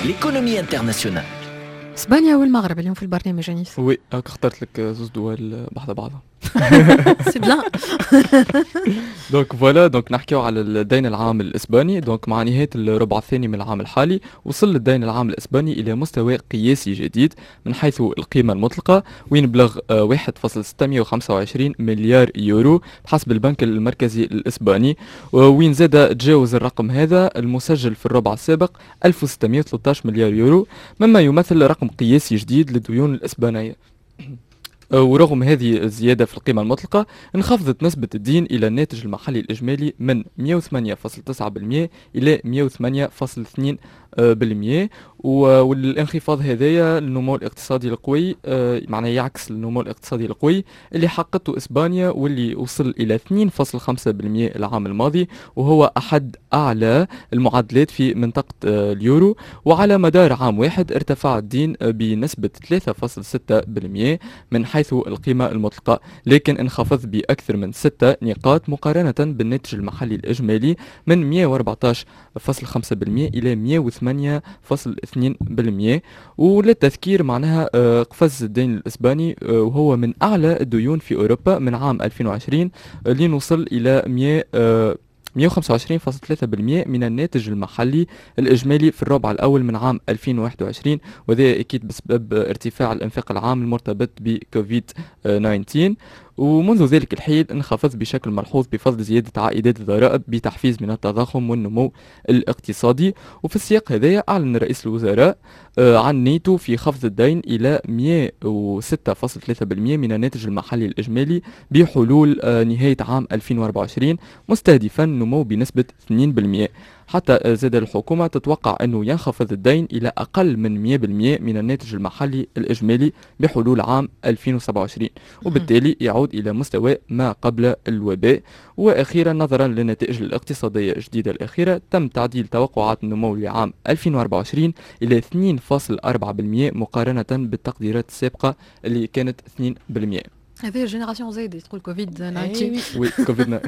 l'économie internationale. اسبانيا والمغرب اليوم في البرنامج انيس. وي اخترت لك زوج دول بعضها. سي بلان. دونك فوالا، دونك نحكيو على الدين العام الاسباني. دونك مع نهايه الربع الثاني من العام الحالي وصل الدين العام الاسباني الى مستوى قياسي جديد من حيث القيمه المطلقه، وين بلغ 1.625 مليار يورو بحسب البنك المركزي الاسباني، وين زاد تجاوز الرقم هذا المسجل في الربع السابق 1613 مليار يورو، مما يمثل رقم قياسي جديد للديون الاسبانيه. ورغم هذه الزيادة في القيمة المطلقة، انخفضت نسبة الدين إلى الناتج المحلي الإجمالي من 108.9% إلى 108.2%، والانخفاض هذايا النمو الاقتصادي القوي، معناه يعكس النمو الاقتصادي القوي اللي حققته إسبانيا واللي وصل إلى 2.5% العام الماضي، وهو أحد أعلى المعدلات في منطقة اليورو. وعلى مدار عام واحد ارتفع الدين بنسبة 3.6% من حيث القيمة المطلقة، لكن انخفض بأكثر من 6 نقاط مقارنة بالناتج المحلي الإجمالي من 114.5% إلى 108.2%. وللتذكير معناها قفز الدين الإسباني وهو من أعلى الديون في أوروبا من عام 2020 لنوصل إلى 125.3% من الناتج المحلي الإجمالي في الربع الأول من عام 2021، وذا أكيد بسبب ارتفاع الإنفاق العام المرتبط بكوفيد 19. ومنذ ذلك الحين انخفض بشكل ملحوظ بفضل زيادة عائدات الضرائب بتحفيز من التضخم والنمو الاقتصادي. وفي السياق هذا أعلن رئيس الوزراء عن نيته في خفض الدين إلى 106.3% من الناتج المحلي الإجمالي بحلول نهاية عام 2024، مستهدفا نمو بنسبة 2%. حتى زاد الحكومة تتوقع أنه ينخفض الدين إلى أقل من 100% من الناتج المحلي الإجمالي بحلول عام 2027، وبالتالي يعود إلى مستوى ما قبل الوباء. وأخيرا، نظرا للنتائج الاقتصادية الجديدة الأخيرة، تم تعديل توقعات النمو لعام 2024 إلى 2.4% مقارنة بالتقديرات السابقة اللي كانت 2%. هذه جينيراسيون زايد تقول كوفيد 19. وي كوفيد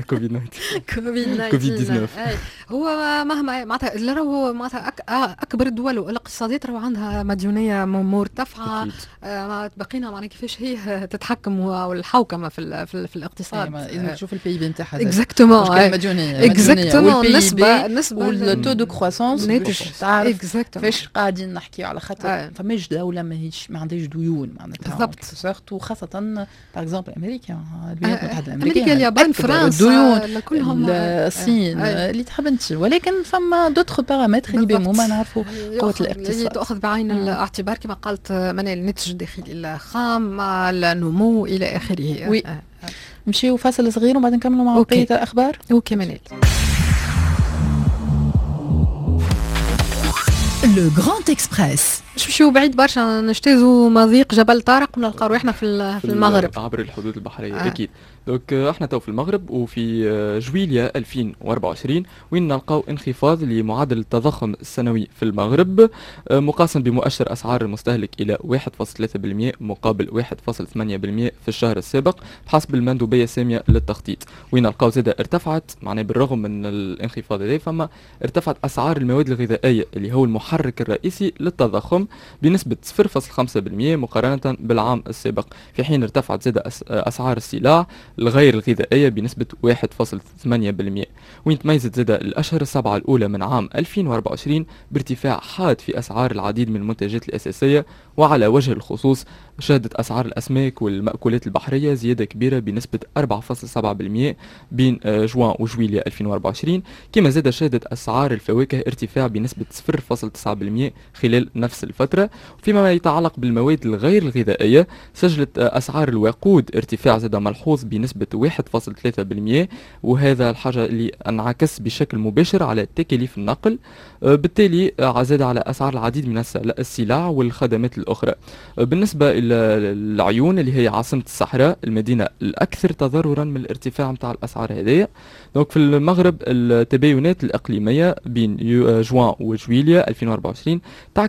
19. هو مهما معناتها هو معناتها اكبر الدول والاقتصاديات راهو عندها مديونيه مرتفعه، بقينا معناها كيفاش هي تتحكم والحوكمه في الاقتصاد. لازم تشوف البي بي نتاعها اكزاكتومون المديونيه اكزاكتومون النسبه والتو دو كرواسونس تعرف كيفاش قاعدين نحكيو على خاطر فماش دوله ما عندهاش ديون معناتها بالضبط، سورتو خاصه باغ اكزومبل امريكا امريكا اليابان فرنسا الديون كلهم الصين اللي تحب انت، ولكن فما دوطخ بارامتر اللي بهم ما نعرفوا قوه الاقتصاد تاخذ بعين الاعتبار كما قالت منال الناتج الداخلي الخام مع النمو الى اخره. وي نمشيو فاصل صغير وبعد نكملوا مع بقيه الاخبار. اوكي منال. لو غراند اكسبريس. نمشيو بعيد برشا، نجتازوا مضيق جبل طارق ونلقاو روحنا في المغرب عبر الحدود البحريه. اكيد. دونك احنا تو في المغرب وفي جويليا 2024 وين نلقاو انخفاض لمعدل التضخم السنوي في المغرب مقاسم بمؤشر اسعار المستهلك الى 1.3% مقابل 1.8% في الشهر السابق بحسب المندوبيه الساميه للتخطيط، وين نلقاو زاده ارتفعت معناه بالرغم من الانخفاض هذا فما ارتفعت اسعار المواد الغذائيه اللي هو المحرك الرئيسي للتضخم بنسبه 0.5% مقارنه بالعام السابق، في حين ارتفعت زاده اسعار السلع الغير الغذائية بنسبة 1.8%، وين تميزت زادة الأشهر السبعة الأولى من عام 2024 بارتفاع حاد في أسعار العديد من المنتجات الأساسية. وعلى وجه الخصوص شهدت أسعار الأسماك والمأكولات البحرية زيادة كبيرة بنسبة 4.7% بين جوان وجويليا 2024، كما زاد شهدت أسعار الفواكه ارتفاع بنسبة 0.9% خلال نفس الفترة. فيما يتعلق بالمواد الغير الغذائية سجلت أسعار الوقود ارتفاع زاد ملحوظ بنسبة 1.3%، وهذا الحاجة اللي انعكس بشكل مباشر على تكاليف النقل، بالتالي زاد على أسعار العديد من السلع والخدمات الأخرى. بالنسبة إلى العيون اللي هي عاصمة الصحراء المدينة الأكثر تضررا من الارتفاع متاع الأسعار هذه. دونك في المغرب التباينات الإقليمية بين جوان وجويليا 2024 تعكس تغير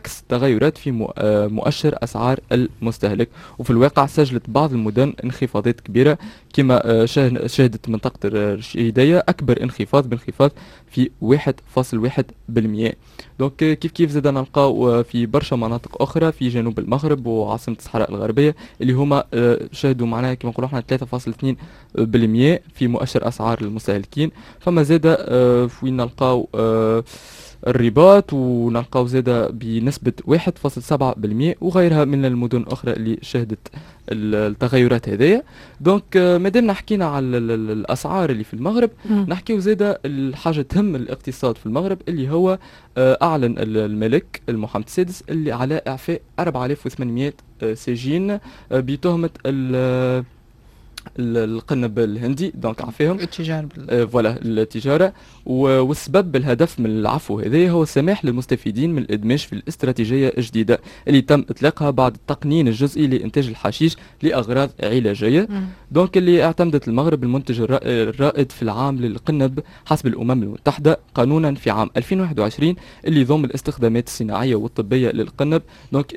تغيرات في مؤشر أسعار المستهلك. وفي الواقع سجلت بعض المدن انخفاضات كبيرة، كما شهدت منطقة الرشيدية أكبر انخفاض بانخفاض في 1.1%. دونك كيف زاد نلقاو في برشا مناطق أخرى في جنوب المغرب وعاصمة الصحراء الغربية اللي هما شهدوا معناها كما نقولوا احنا 3.2% في مؤشر أسعار المستهلكين. فما زاد وين نلقاو الرباط ونلقاو زادة بنسبة 1.7% وغيرها من المدن الأخرى اللي شهدت التغيرات هذه. دونك مادامنا حكينا على الأسعار اللي في المغرب، نحكيو زادة الحاجة تهم الاقتصاد في المغرب اللي هو أعلن الملك محمد السادس اللي على إعفاء 4800 سجين بتهمة القنب الهندي. دونك عفاهم التجارة فوالا التجارة. والسبب الهدف من العفو هذا هو السماح للمستفيدين من الإدماج في الاستراتيجية الجديدة اللي تم إطلاقها بعد التقنين الجزئي لإنتاج الحشيش لأغراض علاجية. دونك اللي اعتمدت المغرب المنتج الرائد في العام للقنب حسب الأمم المتحدة قانونا في عام 2021 اللي يضم الاستخدامات الصناعية والطبية للقنب. دونك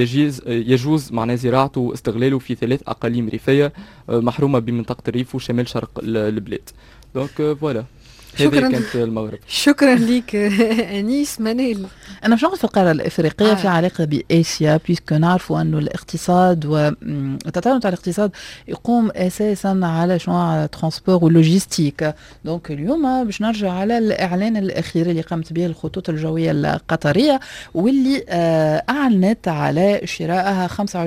يجوز معناه زراعته واستغلاله في 3 أقاليم ريفية محرومة بمنطقة الريف وشمال شرق البلاد. دونك فوالا هذه كانت المغرب. شكرا لك أنيس. منال، أنا مش في القارة الإفريقية في علاقة بآسيا، بيسكو نعرفوا أنه الاقتصاد والتطور تاع الاقتصاد يقوم أساسا على شنو على ترانسبور ولوجيستيك. دونك اليوم باش نرجع على الإعلان الأخير اللي قامت به الخطوط الجوية القطرية واللي أعلنت على شرائها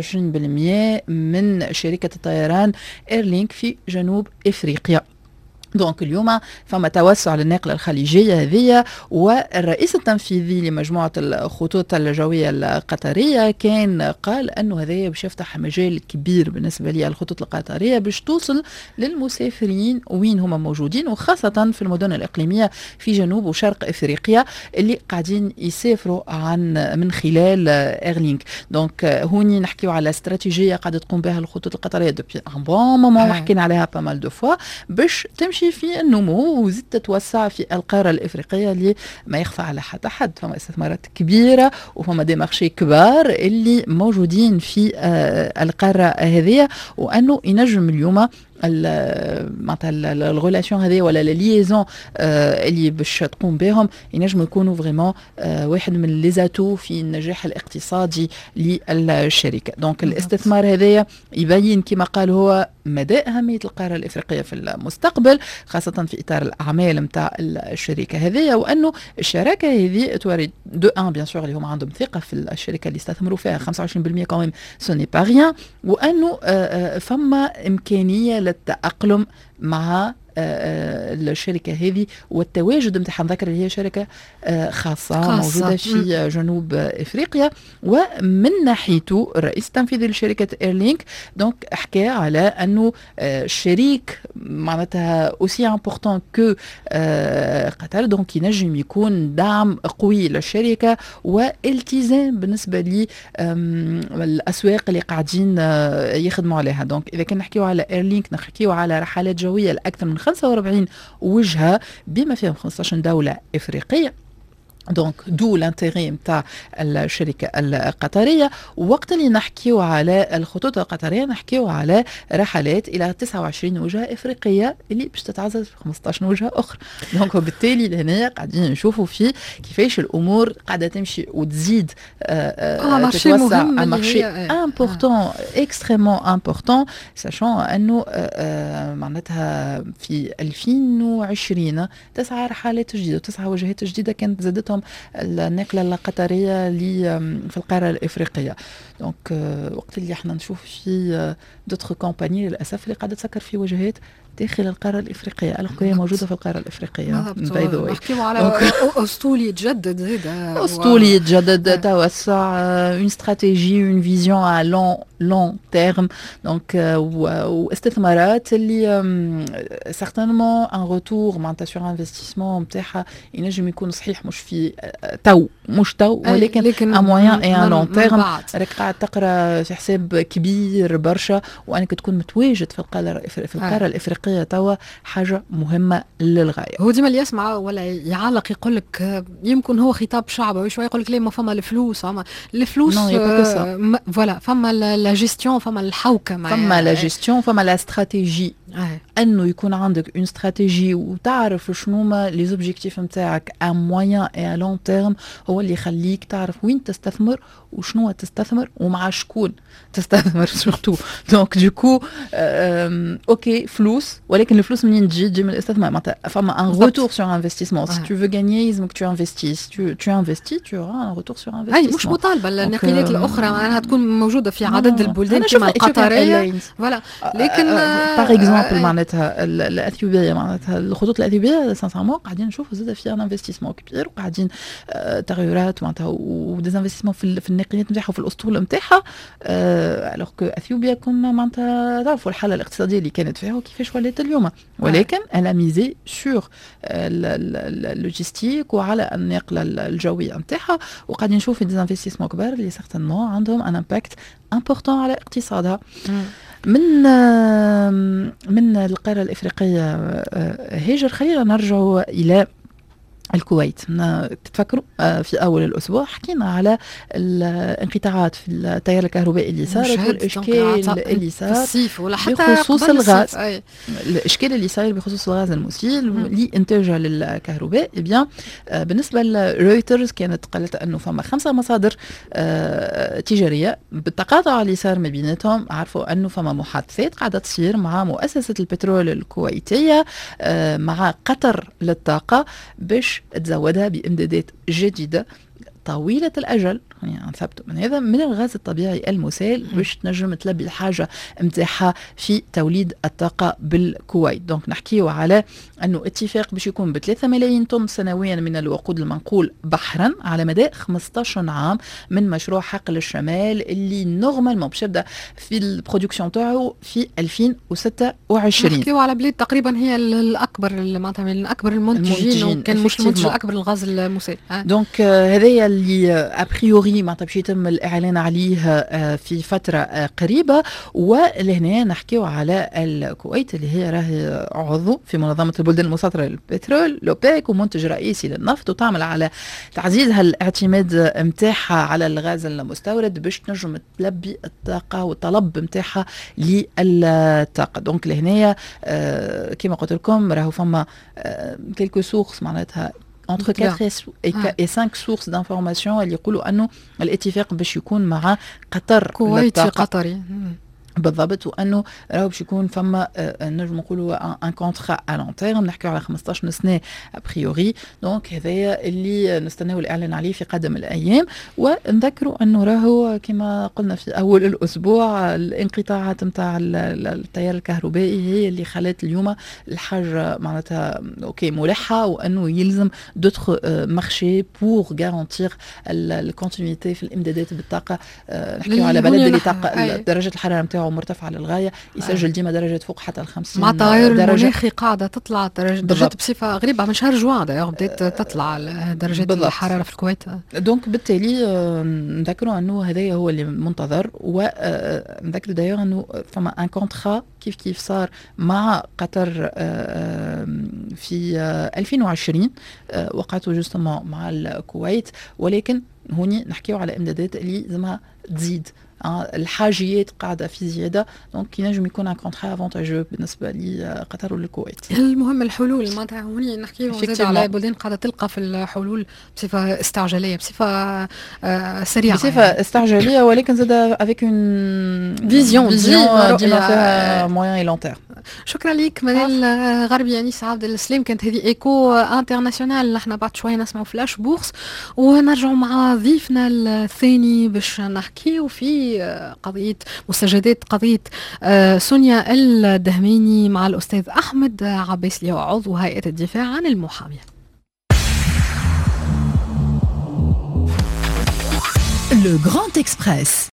25% من شركة الطيران إيرلينك في جنوب إفريقيا. دونك اليوم فما توسع للنقل الخليجية هذه، والرئيس التنفيذي لمجموعة الخطوط الجوية القطرية كان قال أنه هذا باش يفتح مجال كبير بالنسبة للخطوط القطرية باش توصل للمسافرين وين هم موجودين، وخاصة في المدن الإقليمية في جنوب وشرق إفريقيا اللي قاعدين يسافروا من خلال إيرلينك. دونك هوني نحكيو على استراتيجية قاعدة تقوم بها الخطوط القطرية دوبي ان بون مومون، وحكينا عليها بامال دو فوا، باش تمشي في النمو وزيد تتوسع في القارة الإفريقية اللي ما يخفى على حد. فما استثمارات كبيرة وفما دي مارشي كبار اللي موجودين في القارة هذه، وأنه ينجم اليوم معناتها الغولاسيون هذه ولا الليزون اللي باش تقوم بهم ينجموا يكونوا فريمون واحد من ليزاتو في النجاح الاقتصادي للشركه. دونك الاستثمار هذا يبين كما قال هو مدى أهمية القارة الإفريقية في المستقبل، خاصة في إطار الأعمال متاع الشركة هذه، وأنه الشراكة هذه توري دو ان بيان سور اللي هم عندهم ثقة في الشركة اللي استثمروا فيها 25% كمان سوني با ريان، وأنه فما إمكانية للتأقلم مع الشركة هذه والتواجد نتاعها. نذكر اللي هي شركة خاصة موجودة في جنوب إفريقيا. ومن ناحيته الرئيس التنفيذي لشركة إيرلينك دونك حكى على أنه شريك معناتها أوسي امبورطون كو قطر، دونك ينجم يكون دعم قوي للشركة والتزام بالنسبة لي الأسواق اللي قاعدين يخدموا عليها. دونك إذا كان نحكيو على إيرلينك نحكيو على رحلات جوية لأكثر من 45 وجهة بما فيهم 15 دولة إفريقية. دونك دو لانتيغي نتاع الشركه القطريه. وقت اللي نحكيو على الخطوط القطريه نحكيو على رحلات الى 29 وجهه افريقيه اللي باش تتعزز في 15 وجهه اخرى. دونك وبالتالي لهنا قاعدين نشوفوا في كيفاش الامور قاعده تمشي وتزيد تتوسع. مارشي امبورطون اكستريمون امبورطون ساشون انه معناتها في 2020 9 رحلات جديده و9 وجهات جديده كانت زادتهم النقلة القطرية في القارة الإفريقية. دونك وقت اللي احنا نشوف في دوتر كومباني للأسف اللي قاعدة تسكر في وجهات داخل القارة الإفريقية القوية موجودة في القارة الإفريقية. نحكيو على أسطولي يتجدد، أسطولي يتجدد، توسع، une stratégie, une vision à long لون تيرم. دونك واستثمارات اللي سيغتانمون ان روتور معناتها سور انفستيسمون نتاعها ينجم يكون صحيح مش في تو ولكن ا مويان اي ان لون تيرم. راك قاعد تقرا في حساب كبير برشا، وانك تكون متواجد في القاره الافريقيه توا حاجه مهمه للغايه. هو ديما اللي يسمع ولا يعلق يقول لك يمكن هو خطاب شعبي شويه، يقول لك ليه ما فما الفلوس، فوالا فما لا جيستيون، فما الحوكمه، فما لا جيستيون، فما لا استراتيجي. انه يكون عندك اون استراتيجي وتعرف شنو ما لي زوبجيكتيف نتاعك ا مويان اي ا لون تيرم، هو اللي يخليك تعرف وين تستثمر وشنو تستثمر ومع شكون تستثمر سورتو. دونك دوكو اوكي فلوس، ولكن الفلوس منين تجي من الاستثمار. معناتها فما ان روتور سور انفستيسمون. سي تو فو غانيي لازمك تو انفستيس، تو انفستي تو ان روتور سور انفستيسمون. اي مش مطالبه النقلات الاخرى معناها تكون موجوده في عدد البلدان كما القطريه فوالا. لكن باغ اكزومبل معناتها الاثيوبيه، معناتها الخطوط الاثيوبيه سانسامون قاعدين نشوفوا زاد فيها انفستيسمون كبير، وقاعدين تغيرات معناتها وديز انفستيسمون في النقلات نتاعها وفي الاسطول نتاعها. الوغ كو اثيوبيا كنا معناتها تعرفوا الحاله الاقتصاديه اللي كانت فيها وكيفاش ولات اليوم، ولكن الا ميزي سور اللوجيستيك وعلى النقله الجويه نتاعها، وقاعدين نشوفوا ديز انفستيسمون كبار اللي سيغتانمون عندهم ان امباكت امبورطون على اقتصادها. من القاره الافريقيه هاجر، خلينا نرجعوا الى الكويت. تتفكروا في اول الاسبوع حكينا على الانقطاعات في التيار الكهربائي اللي صارت والاشكال اللي صار في الصيف ولا حتى بخصوص الغاز. الاشكال اللي صاير بخصوص الغاز المسيل لانتاجه للكهرباء. بيان بالنسبه لرويترز كانت قالت انه فما 5 مصادر تجاريه بالتقاطع اللي صار ما بيناتهم عرفوا انه فما محادثات قاعده تصير مع مؤسسه البترول الكويتيه مع قطر للطاقه باش تزودها بامدادات جديده طويلة الأجل، يعني نثبتوا من هذا من الغاز الطبيعي المسال باش تنجم تلبي الحاجة متاعها في توليد الطاقة بالكويت. دونك نحكيو على أنه اتفاق باش يكون ب3 ملايين طن سنويا من الوقود المنقول بحرا على مدى 15 عام من مشروع حقل الشمال اللي نورمالمون باش يبدا في البرودكسيون تاعو في 2026. نحكيو على بلاد تقريبا هي الأكبر معناتها من أكبر المنتجين وكان مش المنتج الأكبر للغاز المسال. دونك هذايا اللي ابريوري معناتها باش يتم الاعلان عليه في فتره قريبه. ولهنا نحكيو على الكويت اللي هي راهي عضو في منظمه البلدان المساطره للبترول لوبيك ومنتج رئيسي للنفط، وتعمل على تعزيز هالاعتماد نتاعها على الغاز المستورد باش تنجم تلبي الطاقه والطلب نتاعها للطاقه. دونك لهنا كما قلت لكم راهو فما كيلكو سورس معناتها entre 4 et 5 sources d'information اللي يقولوا انه الاتفاق باش يكون مع قطر كويتي قطري بالضبط، وانه راهو باش يكون فما نجم نقولوا ان كونترا ا لون تيرم نحكيو على 15 سنه ابريوري. دونك هذايا اللي نستناو الاعلان عليه في قادم الايام. ونذكروا انه راهو كما قلنا في اول الاسبوع الانقطاعات نتاع التيار الكهربائي هي اللي خلت اليوم الحاجه معناتها اوكي ملحه، وانه يلزم دوتر مارشي بور غارانتير الكونتينيتي في الامدادات بالطاقه. نحكيو على بلد اللي طاقه درجه الحراره نتاعو مرتفعه للغايه يسجل ديما درجات فوق حتى ال 50 مع التغير المناخي قاعده تطلع درجات بصفه غريبه من شهر جوان بدات تطلع درجات الحراره في الكويت. دونك بالتالي نذكروا انه هذايا هو اللي منتظر. ونذكروا دايوغ انه فما ان كونترا كيف صار مع قطر في 2020 وقعته جوستومون مع الكويت، ولكن هوني نحكيو على امدادات اللي زعما تزيد الحاجيات قاعده في زياده. دونك ينجم يكون ان كونترا افونتاجو بالنسبه لقطر والكويت. المهم الحلول معناتها هوني نحكيو زاد على بلدان قاعده تلقى في الحلول بصفه استعجاليه بصفه سريعه بصفه استعجاليه، ولكن زاد افيك اون فيزيون ديما فيها موين اي لون تيرم. شكرا لك منال غربي انيس عبد السلام. كانت هذه ايكو انترناسيونال. نحن بعد شويه نسمعوا فلاش بورس ونرجعوا مع ضيفنا الثاني باش نحكيوا في قضية مستجدات قضية سونيا الدهماني مع الأستاذ أحمد عباس اللي هو عضو هيئة الدفاع عن المحامية. Le Grand Express.